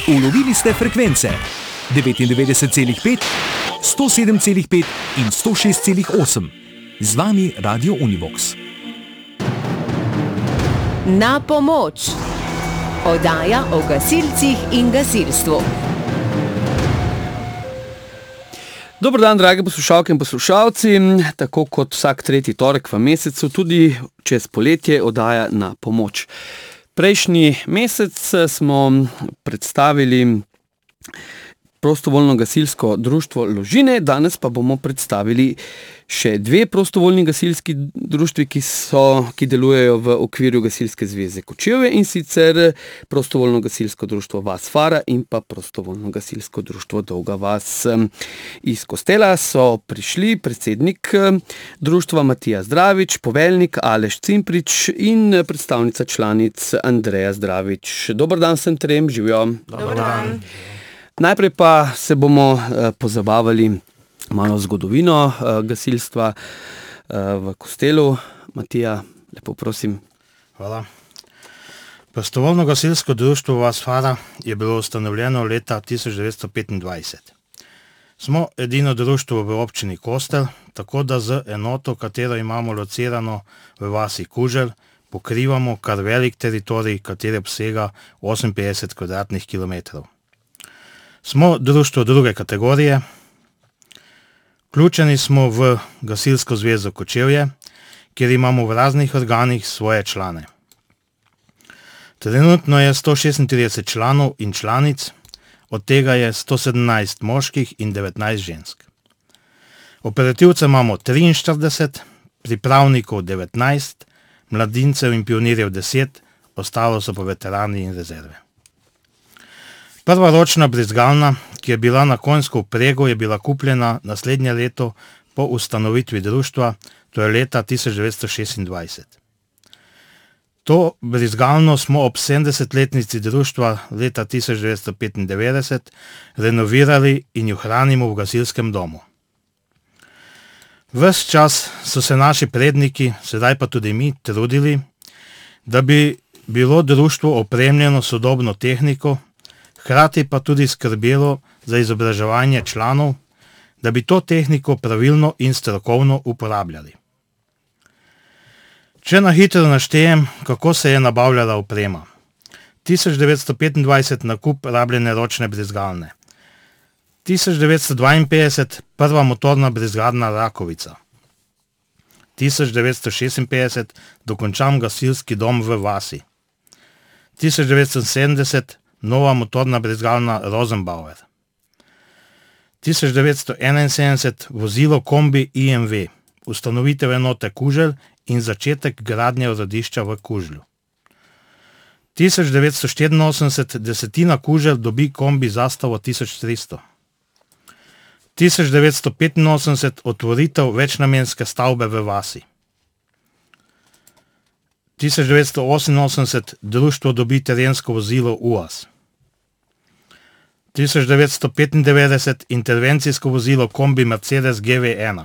Ulovili ste frekvence 99,5, 107,5 in 106,8. Z vami Radio Univox. Na pomoč. Oddaja o gasilcih in gasilstvu. Dober dan, drage poslušalke in poslušalci. Tako kot vsak tretji torek v mesecu, tudi čez poletje oddaja Na pomoč. Prejšnji mesec smo predstavili prostovoljno gasilsko društvo Ložine, danes pa bomo predstavili še dve prostovoljni gasilski društvi, ki delujejo v okviru Gasilske zveze Kočevje, in sicer prostovoljno gasilsko društvo Vas Fara in pa prostovoljno gasilsko društvo Dolga Vas. Iz Kostela so prišli predsednik društva Matija Zdravič, poveljnik Aleš Cimprič in predstavnica članic Andreja Zdravič. Dober dan vsem trem, živijo. Dober dan. Najprej pa se bomo pozabavali malo zgodovino gasilstva v Kostelu. Matija, lepo prosim. Hvala. Prostovoljno gasilsko društvo Vas Fara je bilo ustanovljeno leta 1925. Smo edino društvo v občini Kostel, tako da z enoto, katero imamo locirano v vasi Kuželj, pokrivamo kar velik teritorij, kateri obsega 58 kvadratnih kilometrov. Smo društvo druge kategorije, vključeni smo v Gasilsko zvezo Kočevje, kjer imamo v raznih organih svoje člane. Trenutno je 136 članov in članic, od tega je 117 moških in 19 žensk. Operativce imamo 43, pripravnikov 19, mladincev in pionirjev 10, ostalo so pa veterani in rezerve. Prva ročna brizgalna, ki je bila na konjsko vprego, je bila kupljena naslednje leto po ustanovitvi društva, to je leta 1926. To brizgalno smo ob 70-letnici društva leta 1995 renovirali in jo hranimo v gasilskem domu. Ves čas so se naši predniki, sedaj pa tudi mi, trudili, da bi bilo društvo opremljeno sodobno tehniko, hkrati pa tudi skrbelo za izobraževanje članov, da bi to tehniko pravilno in strokovno uporabljali. Če na hitro naštejem, kako se je nabavljala oprema. 1925 nakup rabljene ročne brizgalne. 1952 prva motorna brizgalna Rakovica. 1956 dokončan gasilski dom v vasi. 1970 nova motorna brizgalna Rosenbauer. 1971 vozilo kombi IMV, ustanovitev enote Kuželj in začetek gradnje urodišča v Kužlju. 1984 desetina Kuželj dobi kombi Zastavo 1300. 1985 otvoritev večnamenske stavbe v vasi. 1988 društvo dobi terensko vozilo UAZ. 1995 intervencijsko vozilo kombi Mercedes GV1.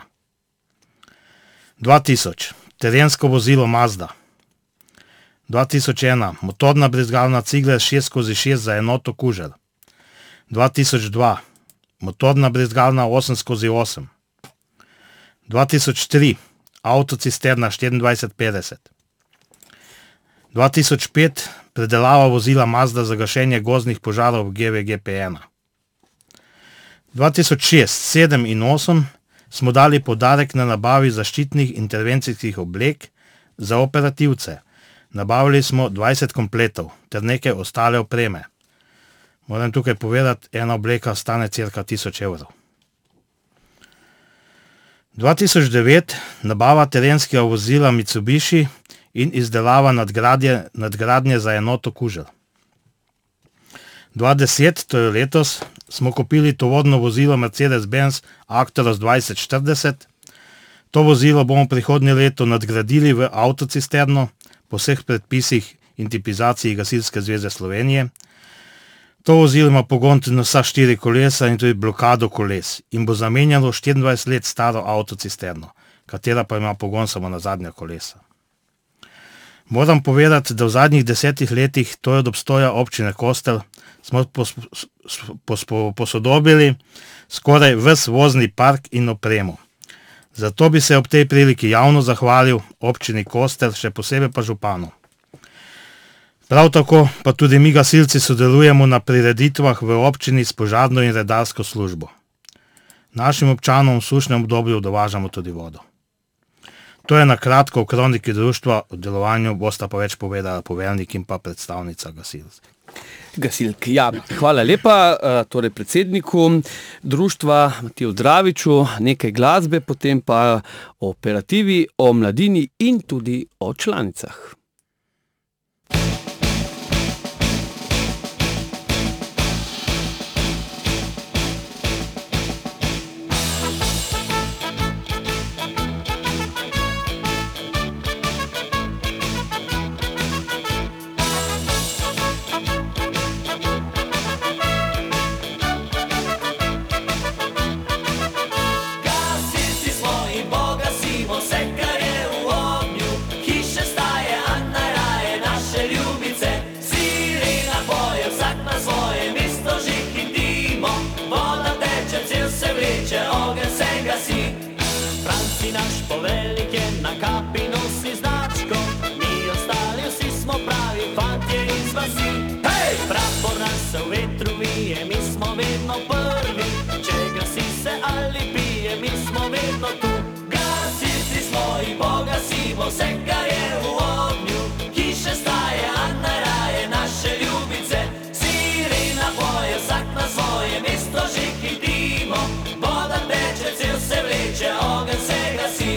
2000 terensko vozilo Mazda. 2001 motorna brizgalna Cigler 6x6 za enoto Kuželj. 2002 motorna brizgalna 8x8. 2003 avtocisterna 2450. 2005 predelava vozila Mazda za gašenje gozdnih požarov v GVGP1. 2006, 2007 in 2008 smo dali poudarek na nabavi zaščitnih intervencijskih oblek za operativce. Nabavili smo 20 kompletov ter nekaj ostale opreme. Moram tukaj povedati, ena obleka stane cirka 1000 evrov. 2009 nabava terenskega vozila Mitsubishi in izdelava nadgradnje za enoto Kuželj. 2010, to je letos, smo kupili tovorno vozilo Mercedes-Benz Actros 2040. To vozilo bomo prihodnje leto nadgradili v avtocisterno po vseh predpisih in tipizaciji Gasilske zveze Slovenije. To vozilo ima pogon na vsa 4 kolesa in tudi blokado koles in bo zamenjalo 24 let staro avtocisterno, katera pa ima pogon samo na zadnja kolesa. Moram povedati, da v zadnjih 10 letih, to je od obstoja občine Kostel, smo posodobili skoraj ves vozni park in opremo. Zato bi se ob tej priliki javno zahvalil občini Kostel, še posebej pa županu. Prav tako pa tudi mi gasilci sodelujemo na prireditvah v občini s požarno in redarsko službo. Našim občanom v sušnem obdobju dovažamo tudi vodo. To je na kratko v kroniki društva, o delovanju bosta pa več povedala poveljnik in pa predstavnica gasilcev. Gasilk, ja. Hvala lepa torej predsedniku društva Matiju Zdraviču, nekaj glasbe, potem pa o operativi, o mladini in tudi o članicah. Naš poveljnik je na kapi nosi značko, mi ostali vsi smo pravi fantje iz vasi. Hej! Prapor nas se v vetru vije, mi smo vedno prvi, če gasi se ali pije, mi smo vedno tu. Gasilci smo in pogasimo vse, kar je v ognju, hiše staje, a najraje naše ljubice. Sirena poje, vsak na svoje mesto že hitimo, voda teče, cel se vleče, ogenj se gasi.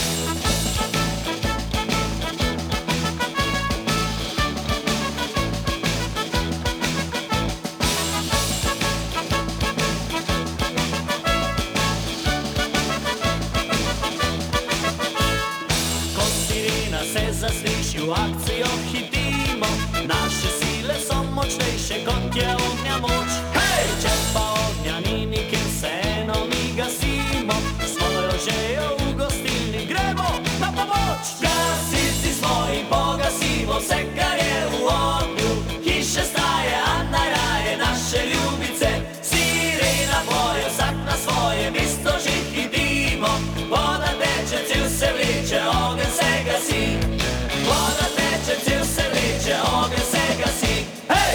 Ko sirena se zasliši, v akcijo hitimo, naše sile so močnejše, kot je ognja moč. Hej! Če pa ognja ni nikjer, vseeno mi gasimo, svojo žejo v gostilni gremo na pomoč. Gasilci smo in pogasimo vse, kar je v ognju, hiše staje, a najraje naše ljubice. Sirena poje, vsak na svoje mesto že hitimo, voda teče, cel se vleče, ogenj se gasi. Voda teče, cel se vleče, ogenj se gasi. Hej!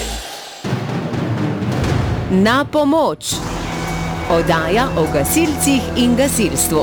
Na pomoč. Oddaja o gasilcih in gasilstvu.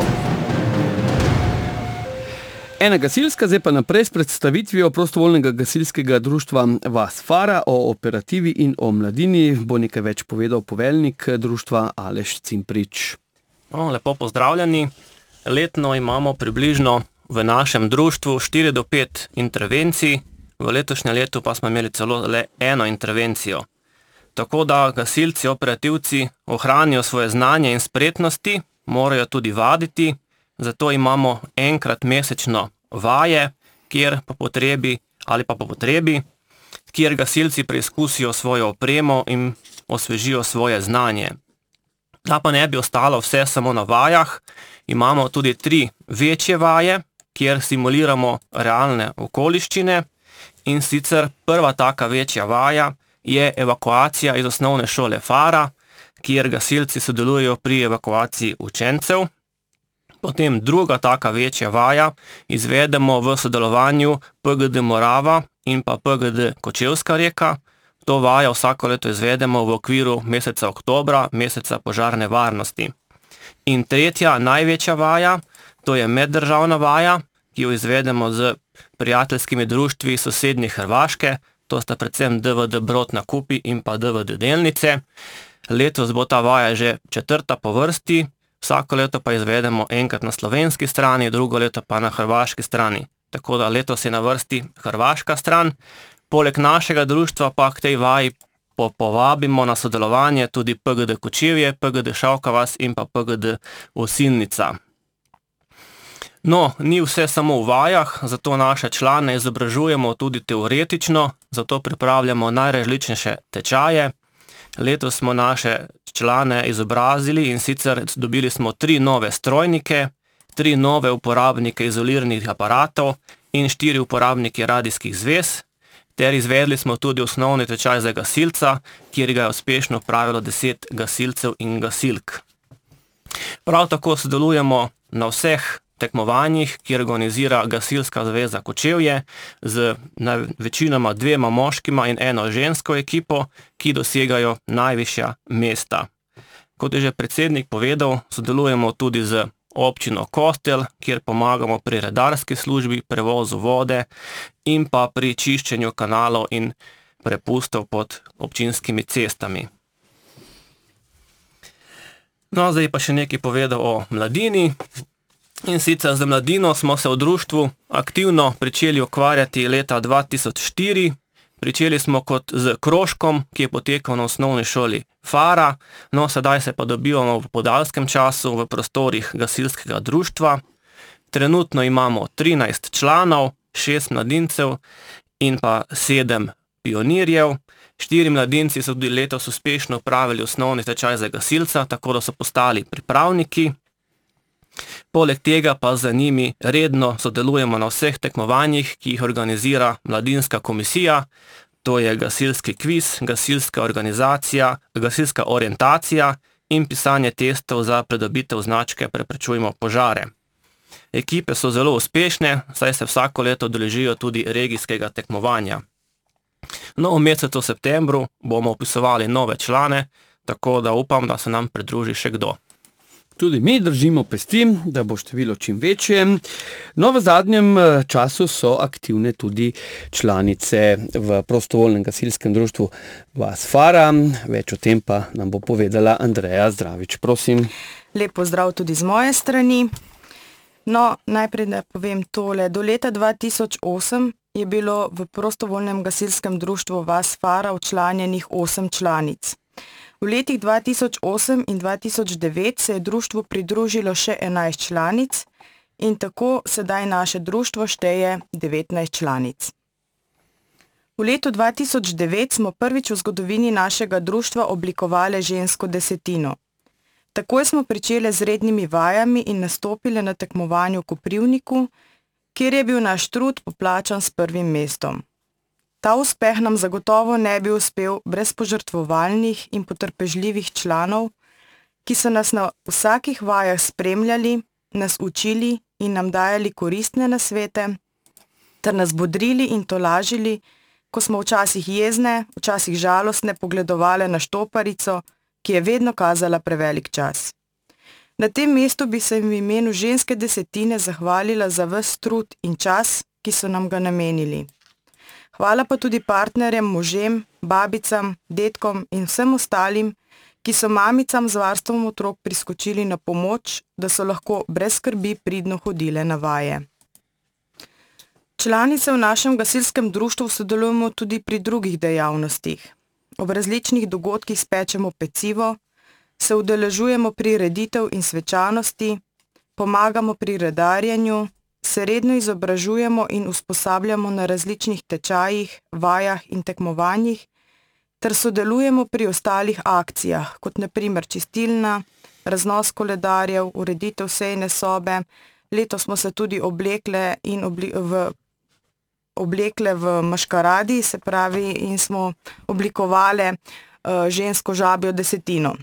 Ena gasilska, zdaj pa naprej s predstavitvijo prostovoljnega gasilskega društva Vas Fara o operativi in o mladini. Bo nekaj več povedal poveljnik društva Aleš Cimprič. Lepo pozdravljeni. Letno imamo približno v našem društvu 4 do 5 intervencij, v letošnjem letu pa smo imeli celo le eno intervencijo. Tako da gasilci, operativci ohranijo svoje znanje in spretnosti, morajo tudi vaditi, zato imamo enkrat mesečno vaje, kjer po potrebi, kjer gasilci preizkusijo svojo opremo in osvežijo svoje znanje. Da pa ne bi ostalo vse samo na vajah, imamo tudi 3 večje vaje, kjer simuliramo realne okoliščine, in sicer prva taka večja vaja je evakuacija iz osnovne šole Fara, kjer gasilci sodelujejo pri evakuaciji učencev. Potem druga taka večja vaja izvedemo v sodelovanju PGD Morava in pa PGD Kočevska Reka. To vajo vsako leto izvedemo v okviru meseca oktobra, meseca požarne varnosti. In tretja največja vaja, to je meddržavna vaja, ki jo izvedemo z prijateljskimi društvi sosednje Hrvaške, to sta predvsem DVD Brod na Kupi in pa DVD Delnice. Letos bo ta vaja že 4. po vrsti, vsako leto pa izvedemo enkrat na slovenski strani, drugo leto pa na hrvaški strani. Tako da letos je na vrsti hrvaška stran. Poleg našega društva pa k tej vaji povabimo na sodelovanje tudi PGD Kočevje, PGD Šalka vas in pa PGD Osilnica. No, ni vse samo v vajah, zato naše člane izobražujemo tudi teoretično, zato pripravljamo najrazličnejše tečaje. Letos smo naše člane izobrazili in sicer dobili smo 3 nove strojnike, 3 nove uporabnike izoliranih aparatov in 4 uporabniki radijskih zvez, ter izvedli smo tudi osnovni tečaj za gasilca, kjer ga je uspešno opravilo 10 gasilcev in gasilk. Prav tako sodelujemo na vseh tekmovanjih, kjer organizira Gasilska zveza Kočevje z večinoma 2 moškima in 1 žensko ekipo, ki dosegajo najvišja mesta. Kot je že predsednik povedal, sodelujemo tudi z občino Kostel, kjer pomagamo pri redarski službi, prevozu vode in pa pri čiščenju kanalov in prepustov pod občinskimi cestami. No, zdaj pa še nekaj povedal o mladini. In sicer z mladino smo se v društvu aktivno pričeli ukvarjati leta 2004. Pričeli smo kot z krožkom, ki je potekal na osnovni šoli Fara, no sedaj se pa dobivamo v podaljskem času v prostorih gasilskega društva. Trenutno imamo 13 članov, 6 mladincev in pa 7 pionirjev. 4 mladinci so tudi letos uspešno opravili osnovni tečaj za gasilca, tako da so postali pripravniki. Poleg tega pa z njimi redno sodelujemo na vseh tekmovanjih, ki jih organizira mladinska komisija, to je gasilski kviz, gasilska organizacija, gasilska orientacija in pisanje testov za pridobitev značke Preprečujmo požare. Ekipe so zelo uspešne, saj se vsako leto udeležijo tudi regijskega tekmovanja. No, v mesecu septembru bomo vpisovali nove člane, tako da upam, da se nam pridruži še kdo. Tudi mi držimo pesti, da bo število čim večje. No, v zadnjem času so aktivne tudi članice v prostovoljnem gasilskem društvu Vas Fara. Več o tem pa nam bo povedala Andreja Zdravič. Prosim. Lep pozdrav tudi z moje strani. No, najprej da povem tole. Do leta 2008 je bilo v prostovoljnem gasilskem društvu Vas Fara včlanjenih 8 članic. V letih 2008 in 2009 se je društvu pridružilo še 11 članic in tako sedaj naše društvo šteje 19 članic. V letu 2009 smo prvič v zgodovini našega društva oblikovali žensko desetino. Takoj smo pričeli z rednimi vajami in nastopili na tekmovanju v Koprivniku, kjer je bil naš trud poplačan s 1. mestom. Ta uspeh nam zagotovo ne bi uspel brez požrtvovalnih in potrpežljivih članov, ki so nas na vsakih vajah spremljali, nas učili in nam dajali koristne nasvete, ter nas bodrili in tolažili, ko smo včasih jezne, včasih žalostne pogledovale na štoparico, ki je vedno kazala prevelik čas. Na tem mestu bi se v imenu ženske desetine zahvalila za ves trud in čas, ki so nam ga namenili. Hvala pa tudi partnerjem, možem, babicam, dedkom in vsem ostalim, ki so mamicam z varstvom otrok priskočili na pomoč, da so lahko brez skrbi pridno hodile na vaje. Članice v našem gasilskem društvu sodelujemo tudi pri drugih dejavnostih. Ob različnih dogodkih spečemo pecivo, se udeležujemo prireditev in svečanosti, pomagamo pri redarjenju, se redno izobražujemo in usposabljamo na različnih tečajih, vajah in tekmovanjih, ter sodelujemo pri ostalih akcijah, kot na primer čistilna, raznos koledarjev, ureditev sejne sobe. Letos smo se tudi oblekle v maškaradi, se pravi, in smo oblikovali žensko žabjo desetino.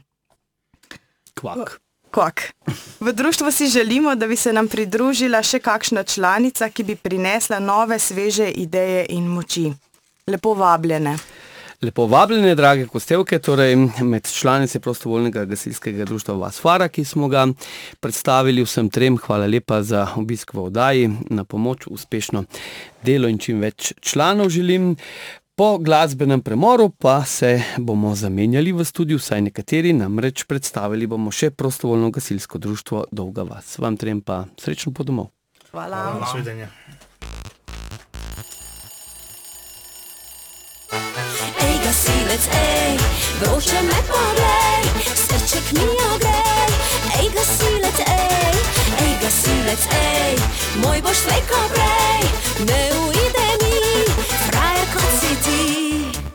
Kvak. V društvu si želimo, da bi se nam pridružila še kakšna članica, ki bi prinesla nove, sveže ideje in moči. Lepo vabljene. Lepo vabljene, drage Kostevke, torej med članice prostovoljnega gasilskega društva Vas Fara, ki smo ga predstavili vsem trem. Hvala lepa za obisk v oddaji, na pomoč, uspešno delo in čim več članov želim. Po glasbenem premoru pa se bomo zamenjali v studiu, vsaj nekateri, namreč predstavili bomo še prostovoljno gasilsko društvo Dolga vas. Vam trem pa srečno po domov. Hvala. Nasvidenje. Ej, gasilec, ej, vroče me poglej, srček mi ogrej. Ej, gasilec, ej, moj boš slej ko prej, ne uide mi, frajer kot si ti.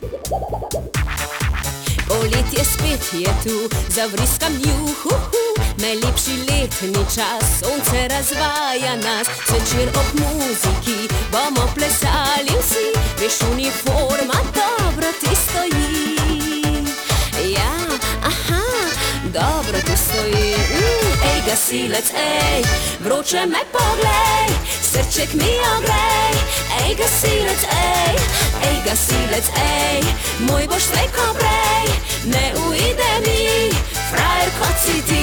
Poletje spet je tu, zavriskam juhu, najlepši letni čas, sonce razvaja nas, zvečer ob muziki bomo plesali vsi, veš, uniforma dobro ti stoji. Ja, aha, dobro ti stoji. Ej, gasilec, ej, vroče me poglej, srček mi ogrej. Ej, gasilec, ej, gasilec, ej, moj boš slejko prej, ne uide mi, frajer kot si ti.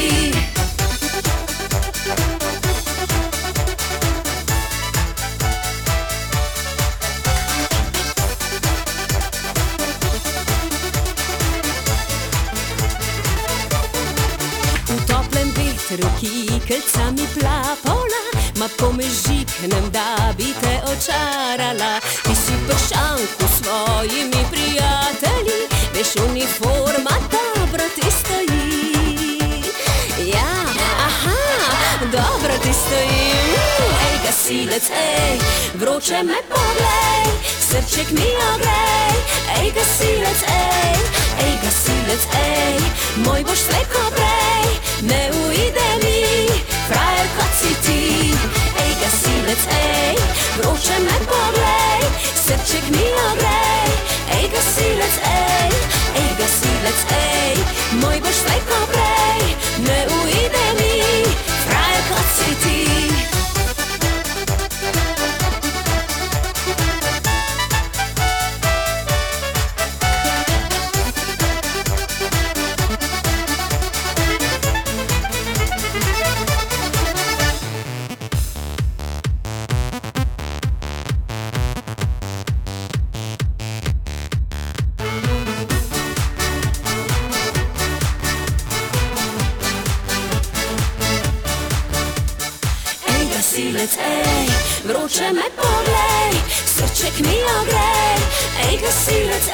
Kikelca mi plapola, ma pomežiknem, da bi te očarala. Ti si pršanku svojimi prijatelji, veš, uniforma dobro ti stoji. Ja, aha, dobro ti stoji. Ej, gasilec, ej, vroče me poglej, srček mi ogrej. Ej, gasilec, ej, gasilec, ej, moj boš slejko prej, ne uide mi, frajer kot si ti. Ej, gasilec, ej, vroče me poglej, srček mi ogrej. Ej, gasilec, ej, moj boš slejko prej, ne uide mi, frajer kot si ti. Ej, vroče me poglej, srček mi ogrej. Ej, gasilec,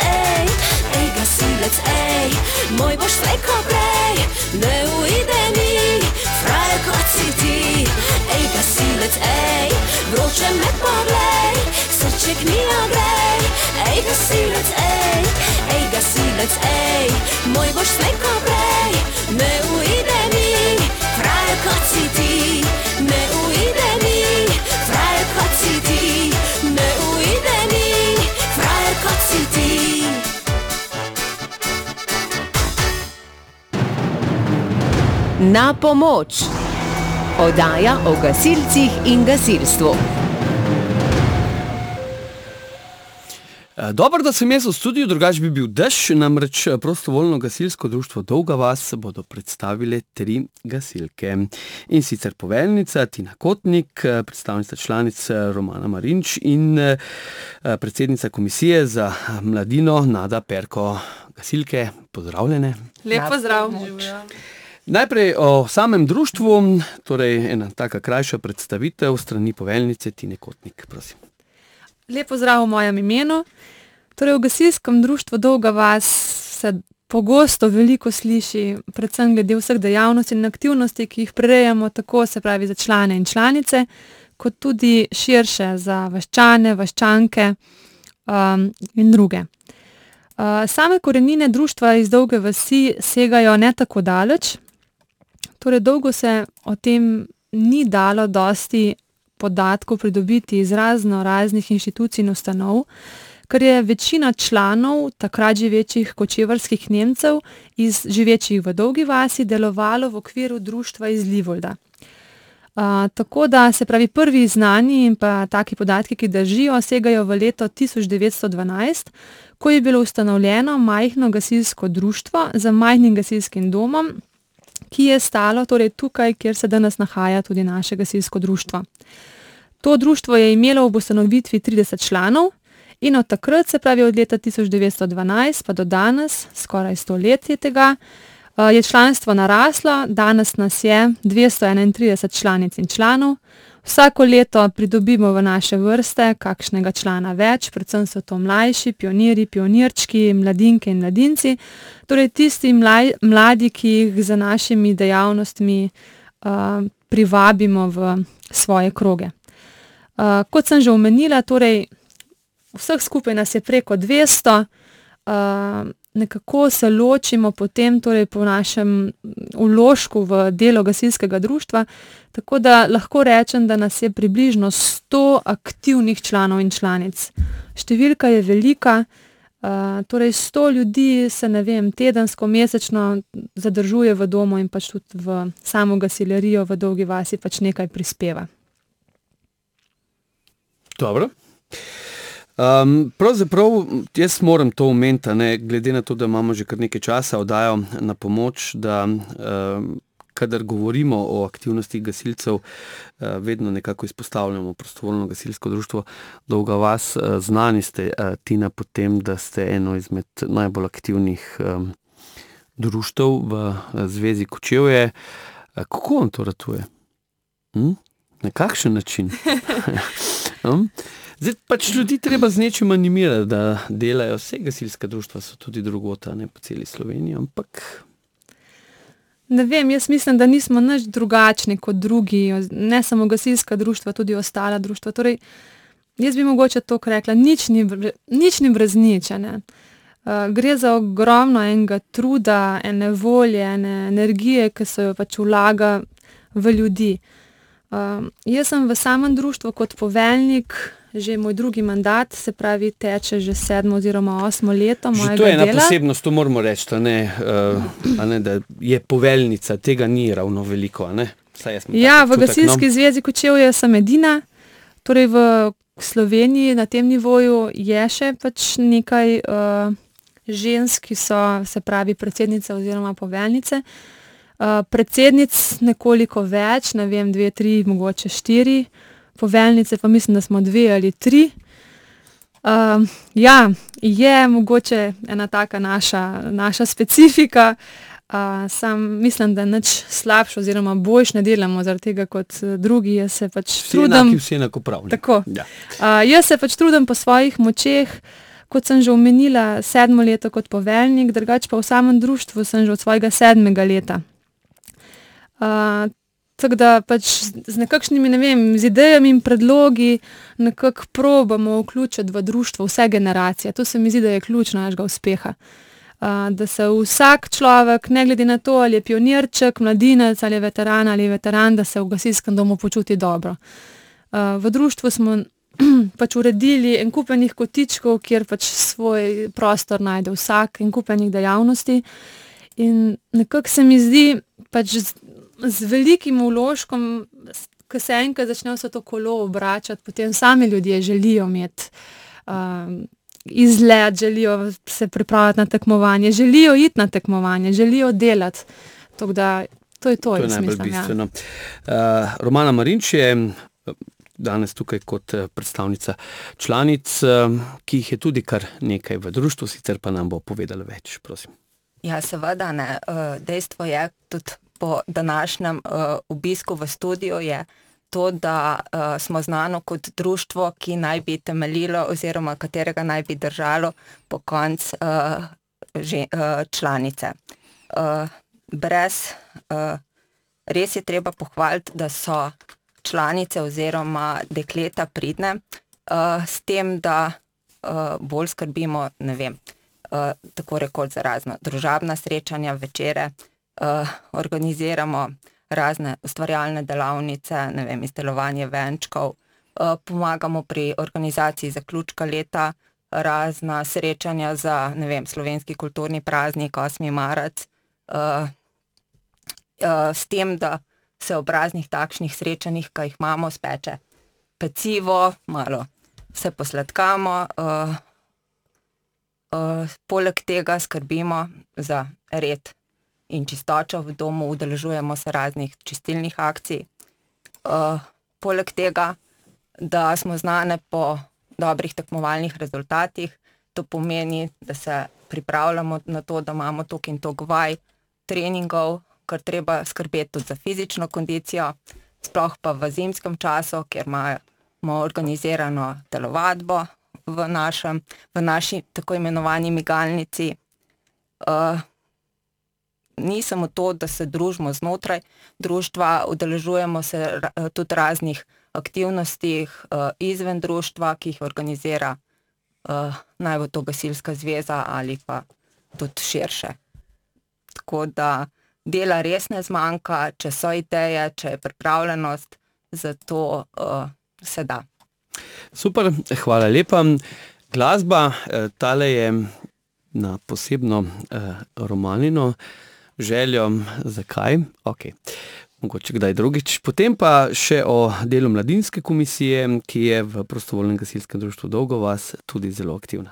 ej, moj boš slejko prej, ne uide mi, frajer kot si ti. Ej, gasilec, ej, vroče me poglej, srček mi ogrej. Ej, gasilec, ej, moj boš slejko prej, ne uide mi, frajer kot si ti. Ne uide mi, frajer kot si ti. Ne uide mi, frajer kot si ti. Na pomoč. Oddaja o gasilcih in gasilstvu. Dobro, da sem jaz v studiu, drugač bi bil dež, namreč prostovoljno gasilsko društvo Dolga vas bodo predstavile 3 gasilke. In sicer poveljnica Tina Kotnik, predstavnica članic Romana Marinč in predsednica komisije za mladino Nada Perko. Gasilke, pozdravljene. Lep pozdrav. Najprej o samem društvu, torej ena taka krajša predstavitev strani poveljnice Tine Kotnik, prosim. Lep pozdrav v mojem imenu. Torej v gasilskem društvu Dolga vas se pogosto veliko sliši, predvsem glede vseh dejavnosti in aktivnosti, ki jih prirejamo, tako se pravi za člane in članice, kot tudi širše za vaščane, vaščanke in druge. Same korenine društva iz Dolge vasi segajo ne tako daleč, torej dolgo se o tem ni dalo dosti podatkov pridobiti iz raznih inštitucij in ustanov, ker je večina članov takrat živečih kočevarskih Nemcev živečih v Dolgi vasi delovalo v okviru društva iz Livolda. Tako da se pravi prvi znani in pa taki podatki, ki držijo, segajo v leto 1912, ko je bilo ustanovljeno majhno gasilsko društvo z majhnim gasilskim domom, ki je stalo torej tukaj, kjer se danes nahaja tudi naše gasilsko društvo. To društvo je imelo ob ustanovitvi 30 članov in od takrat, se pravi od leta 1912 pa do danes, skoraj 100 let je tega, je članstvo naraslo, danes nas je 231 članic in članov. Vsako leto pridobimo v naše vrste kakšnega člana več, predvsem so to mlajši, pionirji, pionirčki, mladinke in mladinci, torej tisti mladi, ki jih za našimi dejavnostmi privabimo v svoje kroge. Kot sem že omenila, torej vseh skupaj nas je preko 200, nekako se ločimo potem, torej po našem vložku v delo gasilskega društva, tako da lahko rečem, da nas je približno 100 aktivnih članov in članic. Številka je velika, torej 100 ljudi se, ne vem, tedensko, mesečno zadržuje v domu in pač tudi v samo gasilerijo v Dolgi vasi pač nekaj prispeva. Dobro. Pravzaprav jaz moram to omeniti, glede na to, da imamo že kar nekaj časa oddajo Na pomoč, da kadar govorimo o aktivnosti gasilcev, vedno nekako izpostavljamo prostovoljno gasilsko društvo Dolga vas. Znani ste, Tina, po tem, da ste eno izmed najbolj aktivnih društev v Zvezi Kočevje. Kako vam to ratuje? Na kakšen način? Zdaj pač ljudi treba z nečim animirati, da delajo. Vse gasilska društva so tudi drugota, ne po celi Sloveniji, ampak... Ne vem, jaz mislim, da nismo nič drugačni kot drugi, ne samo gasilska društva, tudi ostala društva. Torej, jaz bi mogoče to rekla, nič ni brez nič. Gre za ogromno enega truda, ene volje, ene energije, ki se jo pač vlaga v ljudi. Jaz sem v samem društvu kot poveljnik že moj drugi mandat, se pravi teče že 7. oziroma 8. leto mojega dela. Že to je ena posebnost, to moramo reči, da je poveljnica, tega ni ravno veliko. Ja, v Gasilski zvezi Kočevje sem edina, torej v Sloveniji na tem nivoju je še pač nekaj žensk, ki so, se pravi, predsednice oziroma poveljnice. Predsednic nekoliko več, ne vem, 2, 3, mogoče 4, poveljnice pa mislim, da smo 2 ali 3. Ja, je mogoče ena taka naša specifika, sam mislim, da nič slabše oziroma boljš ne delamo zaradi tega kot drugi, jaz se pač trudim. Vsi enakopravni. Tako. Ja. Jaz se pač trudim po svojih močeh, kot sem že omenila, 7. leto kot poveljnik, drugače pa v samem društvu sem že od svojega 7. leta. Tako da pač z nekakšnimi, ne vem, z idejami in predlogi nekako probamo vključiti v društvo vse generacije. To se mi zdi, da je ključ našega uspeha. Da se vsak človek, ne glede na to, ali je pionirček, mladinec, ali je veteran, da se v gasilskem domu počuti dobro. V društvu smo pač uredili en kup enih kotičkov, kjer pač svoj prostor najde vsak, en kup enih dejavnosti. In nekako se mi zdi, pač z velikim vložkom, ko se enkrat začne vse to kolo obračati, potem sami ljudje želijo imeti izlet, želijo se pripraviti na tekmovanje, želijo iti na tekmovanje, želijo delati. Tako da to je to, jaz mislim. To je najbolj bistveno. Ja. Romana Marinč je danes tukaj kot predstavnica članic, ki jih je tudi kar nekaj v društvu, sicer pa nam bo povedala več, prosim. Ja, seveda ne. Dejstvo je tudi po današnjem obisku v studiu je to, da smo znano kot društvo, ki naj bi temeljilo oziroma katerega naj bi držalo po konc članice. Res je treba pohvaliti, da so članice oziroma dekleta pridne, s tem, da bolj skrbimo, ne vem, tako rekoč za razno družabna srečanja, večere, organiziramo razne ustvarjalne delavnice, ne vem, izdelovanje venčkov, pomagamo pri organizaciji zaključka leta, razna srečanja za, ne vem, slovenski kulturni praznik, 8. marec, s tem, da se ob raznih takšnih srečanjih, ki jih imamo, speče pecivo, malo se posladkamo, poleg tega skrbimo za red in čistočo v domu, udeležujemo se raznih čistilnih akcij. Poleg tega, da smo znane po dobrih tekmovalnih rezultatih, to pomeni, da se pripravljamo na to, da imamo toliko in toliko vaj, treningov, kar treba skrbeti tudi za fizično kondicijo, sploh pa v zimskem času, kjer imamo organizirano telovadbo v naši tako imenovani migalnici. Ni samo to, da se družimo znotraj društva, udeležujemo se tudi raznih aktivnostih izven društva, ki jih organizira naj bo to Gasilska zveza ali pa tudi širše. Tako da dela res ne zmanjka, če so ideje, če je pripravljenost, zato se da. Super, hvala lepa. Glasba, tale je na posebno Romanino željo. Zakaj? Ok. Mogoče kdaj drugič. Potem pa še o delu mladinske komisije, ki je v prostovoljnem gasilskem društvu Dolga vas tudi zelo aktivna.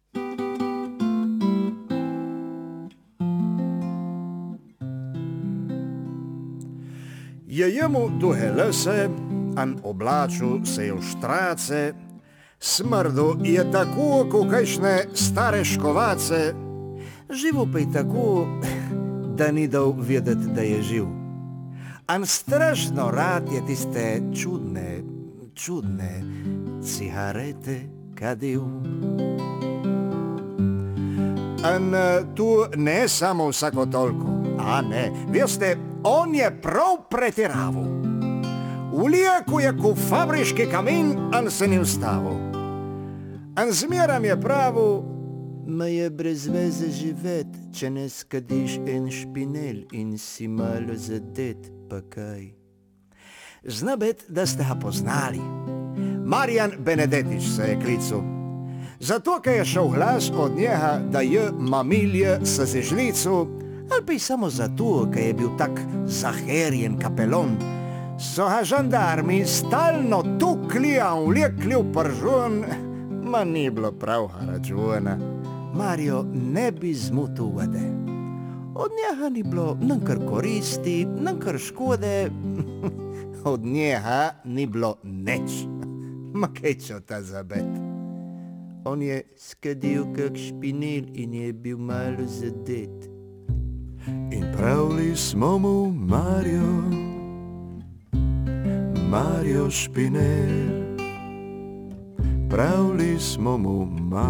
Je jemu duhe lese, an oblaču se je v štrace, smrdu je tako, ko kajšne stare škovace, živo pa je tako, da ni dal vedeti, da je živ. An strašno rad je tiste čudne cigarete kadil. An tu ne samo vsako toliko, a ne, veste, on je prav pretiraval. V lijeku je ko fabriški kamen, an se ni ustavil. An zmeram je pravil, ma je brez veze živet, če ne skadiš en špinel in si malo zadet, pa kaj. Zna bet, da ste ga poznali. Marjan Benedetič se je klical. Zato, ker je šel glas od njega, da je mamilje s zežlicu, ali pa samo zato, ker je bil tak zaherjen kapelon, so ga žandarmi stalno tukli, a vlekli v pržun, ma ni bilo pravga računa. Marjo ne bi zmutil vode. Od njega ni bilo nankar koristi, nankar škode, od njega ni bilo neč. Ma kaj čo ta zabet. On je skadil kak špinel in je bil malo zadet. In pravili smo mu Mario špinel. Pravili smo mu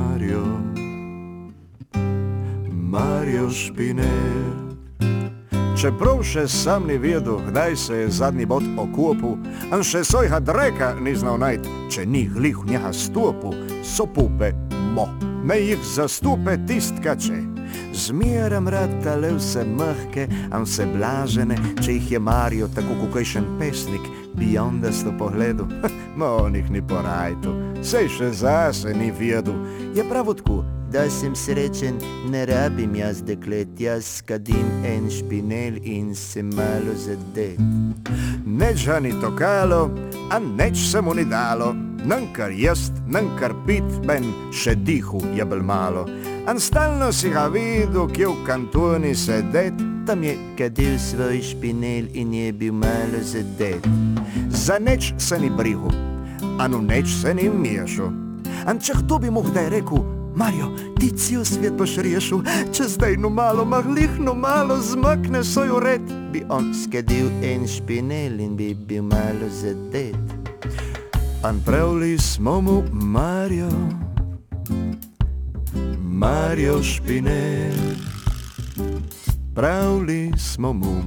Mario špinel. Čeprav še sam ni vedel, kdaj se je zadnji bod okopil, an še svojega dreka ni znal najti, če ni glih v njega stopil, so pupe, ne jih zastupe tistkače. Zmeram rad tale vse mehke, an vse blažene, če jih je Mario tako kukajšen pesnik, biondasto pogledu, ma on jih ni porajtu, sej še zase ni vedel. Je pravo tako, da sem srečen, ne rabim jaz deklet, jaz skadim en špinel in se malo zadet. Neč ga ni tokalo, a neč se mu ni dalo, nankar jest, nankar pit, ben še dihu je bil malo. An stalno si ga videl, kje v kantoni sedet, tam je kadil svoj špinel in je bil malo zadet. Za neč se ni brihal, an v neč se ni vmešal. An če kdo bi mu kdaj rekel, Mario, ti cel svet boš rešil, če zdaj no malo, mahlih no malo zmakne svoj red, bi on skadil en špinel in bi bil malo zadet. An pravili smo mu Mario špinel. Pravili smo mu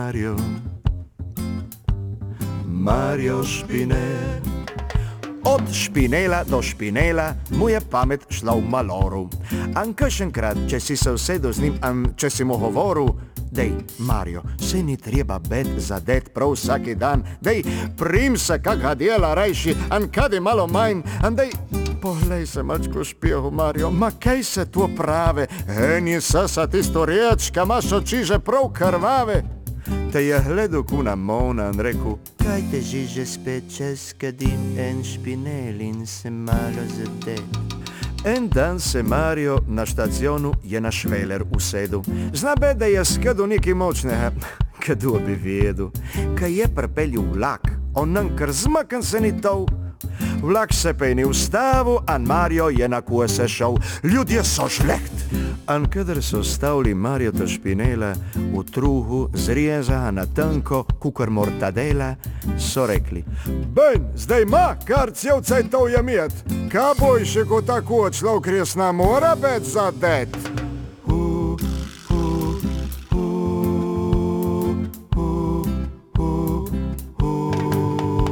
Mario špinel. Od špinela do špinela mu je pamet šla v maloru. An kakšenkrat, če si se usedel z njim, an če si mu govoril, dej, Mario, se ni treba bet zadet prav vsaki dan, dej, prim se kakega dela rajši, an kadi malo manj, an dej, poglej se mačko špijehu, Mario, ma kaj se to prave, eni sasa tisto reč, ka imaš oči že prav krvave. Te je gledal kuna mona in rekel, kaj te že spet, če skadim en špinel in se malo zadet. En dan se Mario na štacionu je na šveler usedel. Zna be, da je skadil nekaj močnega, kdo bi vedel. Kaj je pripeljal vlak, on nankar zmakan se ni tol. Vlak se pa ni ustavil, an Mario je na kose šel. Ljudje so žleht. An kadar so stavili Mario ta špinela v truhu, zrezana na tanko, kukor mortadela, so rekli, ben, zdaj ma, kar cel cajtov je met. Ka bojše, ko tako človek res nam mora bet zadet.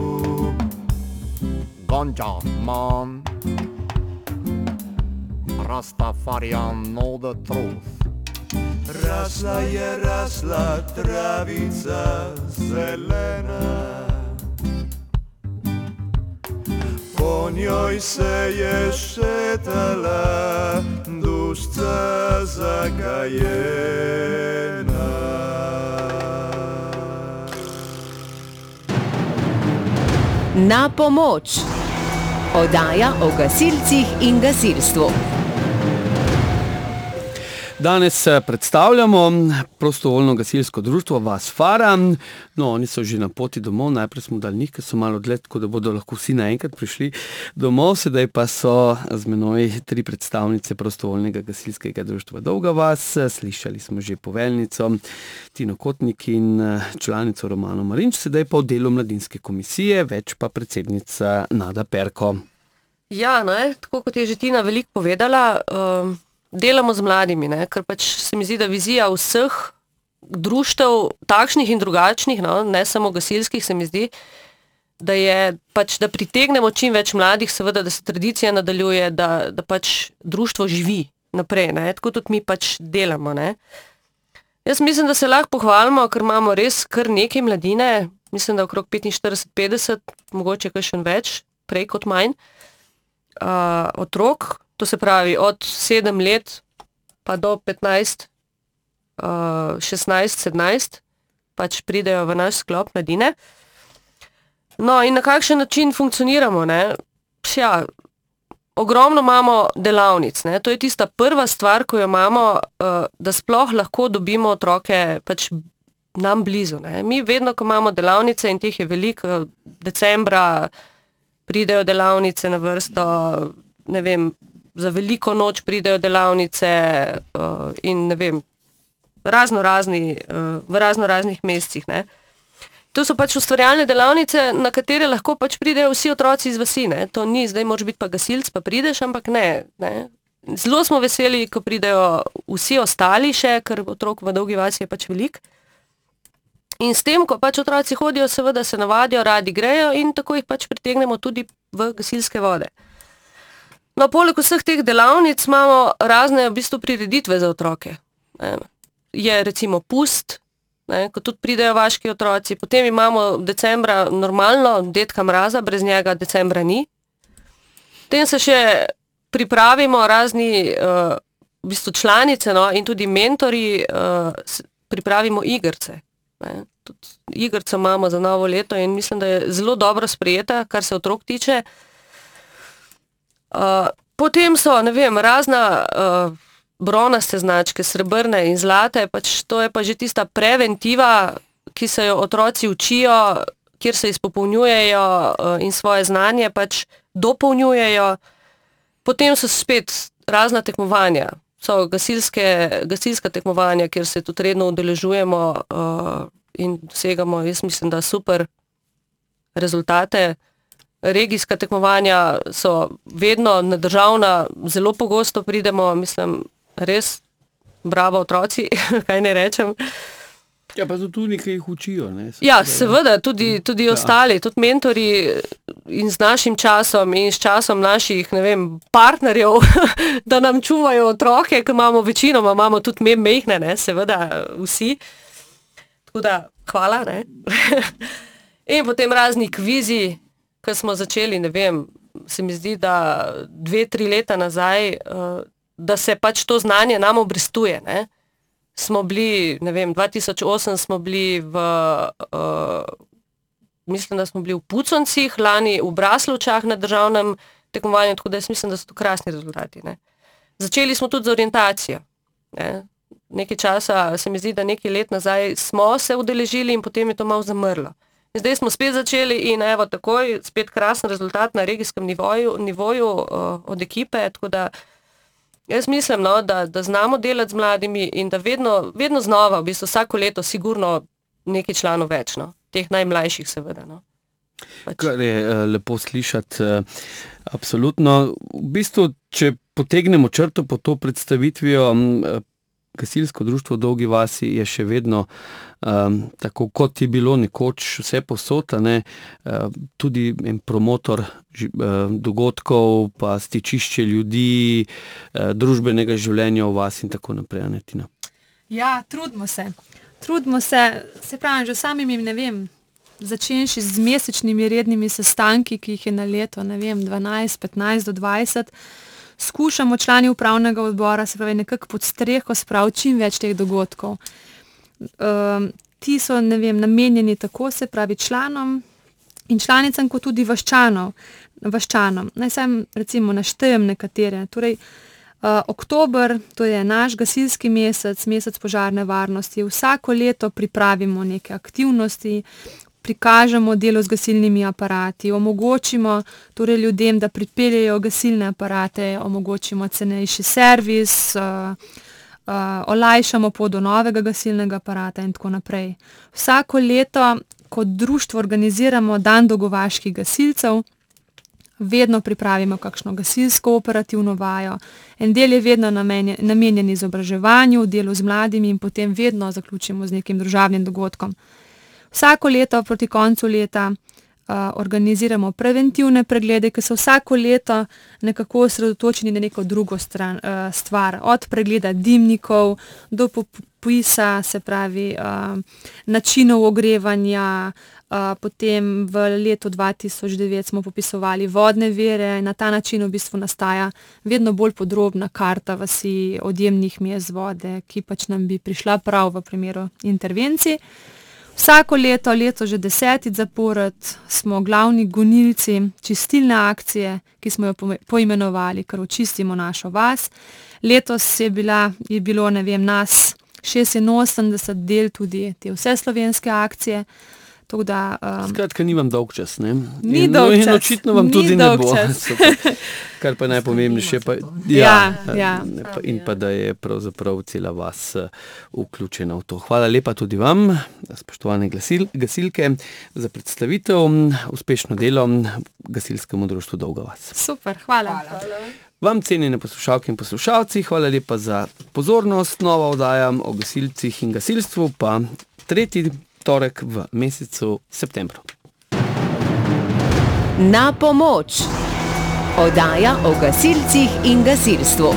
Buongiorno. Rastafarian know the truth. Rasla je rasla travica zelena, po njoj se je šetala dušca zakajena. Na pomoč. Oddaja o gasilcih in gasilstvu. Danes predstavljamo prostovoljno gasilsko društvo Vas Fara. No, oni so že na poti domov, najprej smo dali njih, ker so malo dlje, tako da bodo lahko vsi naenkrat prišli domov, sedaj pa so z menoj 3 predstavnice prostovoljnega gasilskega društva Dolga vas. Slišali smo že poveljnico Tino Kotnik in članico Romano Marinč, sedaj pa v delu mladinske komisije, več pa predsednica Nada Perko. Ja, tako kot je že Tina veliko povedala, delamo z mladimi, ker pač se mi zdi, da vizija vseh društev, takšnih in drugačnih, ne samo gasilskih, se mi zdi, da je pač, da pritegnemo čim več mladih, seveda, da se tradicija nadaljuje, da pač društvo živi naprej, tako tudi mi pač delamo. Jaz mislim, da se lahko pohvalimo, ker imamo res kar nekaj mladine, mislim, da okrog 45-50, mogoče kakšen več, prej kot manj, otrok. To se pravi, od 7 let pa do 15, 16, 17, pač pridejo v naš sklop mladine. No, in na kakšen način funkcioniramo, Ja, ogromno imamo delavnic, To je tista prva stvar, ko jo imamo, da sploh lahko dobimo otroke pač nam blizu, Mi vedno, ko imamo delavnice, in teh je veliko, decembra pridejo delavnice na vrsto, ne vem, za veliko noč pridejo delavnice in ne vem, v raznoraznih mesecih. To so pač ustvarjalne delavnice, na katere lahko pač pridejo vsi otroci iz vasi. To ni, zdaj moraš biti pa gasilc, pa prideš, ampak ne. Zelo smo veseli, ko pridejo vsi ostali še, ker otrok v Dolgi vasi je pač velik. In s tem, ko pač otroci hodijo, seveda se navadijo, radi grejo in tako jih pač pritegnemo tudi v gasilske vode. No, poleg vseh teh delavnic imamo razne v bistvu prireditve za otroke. Je recimo pust, ko tudi pridejo vaški otroci, potem imamo decembra normalno Dedka Mraza, brez njega decembra ni. Potem se še pripravimo razni v bistvu članice in tudi mentori, pripravimo igrce. Tudi igrce imamo za novo leto in mislim, da je zelo dobro sprejeta, kar se otrok tiče. Potem so, ne vem, razna bronaste značke, srebrne in zlate, pač to je pa že tista preventiva, ki se jo otroci učijo, kjer se izpopolnjujejo in svoje znanje pač dopolnjujejo. Potem so spet razna tekmovanja, so gasilska tekmovanja, kjer se tudi redno udeležujemo in dosegamo, jaz mislim, da super rezultate. Regijska tekmovanja so vedno na državna, zelo pogosto pridemo, mislim, res bravo otroci, kaj ne rečem. Ja, pa tudi nekaj jih učijo, Ja, seveda, tudi ostali, tudi mentori in z našim časom in s časom naših, ne vem, partnerjev, da nam čuvajo otroke, ker večinoma imamo tudi mehne, seveda vsi. Tako da, hvala, In potem razni kvizi, ko smo začeli, ne vem, se mi zdi, da 2-3 leta nazaj, da se pač to znanje nam obrestuje, Smo bili, ne vem, 2008 smo bili mislim, da smo bili v Puconcih, lani v Braslovčah na državnem tekmovanju, tako da jaz mislim, da so to krasni rezultati, Začeli smo tudi z orientacijo, Nekaj časa, se mi zdi, da nekaj let nazaj smo se udeležili in potem je to malo zamrlo. In zdaj smo spet začeli in evo takoj, spet krasen rezultat na regijskem nivoju od ekipe, tako da jaz mislim, da znamo delati z mladimi in da vedno znova, v bistvu vsako leto sigurno nekaj članov več, teh najmlajših seveda. Kar je lepo slišati, absolutno. V bistvu, če potegnemo črto po to predstavitvijo, gasilsko društvo v Dolgi vasi je še vedno tako, kot je bilo nekoč vse povsod, tudi en promotor dogodkov, pa stičišče ljudi, družbenega življenja v vasi in tako naprej, Tina. Ja, trudimo se. Se pravi, že samimi, ne vem, začenši z mesečnimi rednimi sestanki, ki jih je na leto, 12, 15 do 20, skušamo člani upravnega odbora, se pravi, nekako pod streho spraviti čim več teh dogodkov. Ti so, namenjeni tako, se pravi, članom in članicam, kot tudi vaščanom. Naj sam recimo naštejem nekatere. Torej, oktober, to je naš gasilski mesec požarne varnosti. Vsako leto pripravimo neke aktivnosti, prikažemo delo z gasilnimi aparati, omogočimo torej ljudem, da pripeljejo gasilne aparate, omogočimo cenejši servis, olajšamo pot do novega gasilnega aparata in tako naprej. Vsako leto kot društvo organiziramo dan dolgovaških gasilcev, vedno pripravimo kakšno gasilsko operativno vajo. En del je vedno namenjen izobraževanju, delu z mladimi in potem vedno zaključimo z nekim družabnim dogodkom. Vsako leto proti koncu leta organiziramo preventivne preglede, ki so vsako leto nekako osredotočeni na neko drugo stvar. Od pregleda dimnikov do popisa, se pravi načinov ogrevanja, potem v letu 2009 smo popisovali vodne vire. Na ta način v bistvu nastaja vedno bolj podrobna karta vasi, odjemnih mest vode, ki pač nam bi prišla prav v primeru intervencij. Vsako leto že 10 zapored, smo glavni gonilci čistilne akcije, ki smo jo poimenovali, ker očistimo našo vas. Letos je bilo, nas 86 del tudi te vse slovenske akcije. Skratka, nimam dolg čas, ne? Ni dolg čas. In očitno vam tudi ne bo. Kar pa najpomembnejše, in pa da je pravzaprav cela vas vključena v to. Hvala lepa tudi vam, spoštovane gasilke, za predstavitev. Uspešno delo gasilskemu društvu Dolga vas. Super, hvala. Vam, cenjene poslušalke in poslušalci, hvala lepa za pozornost. Nova oddaja o gasilcih in gasilstvu pa 3. torek v mesecu septembru. Na pomoč. Oddaja o gasilcih in gasilstvu.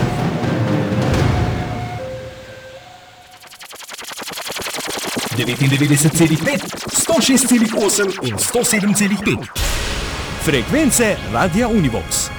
– 99,5, 106,8 in 107,5. Frekvence Radia Univox.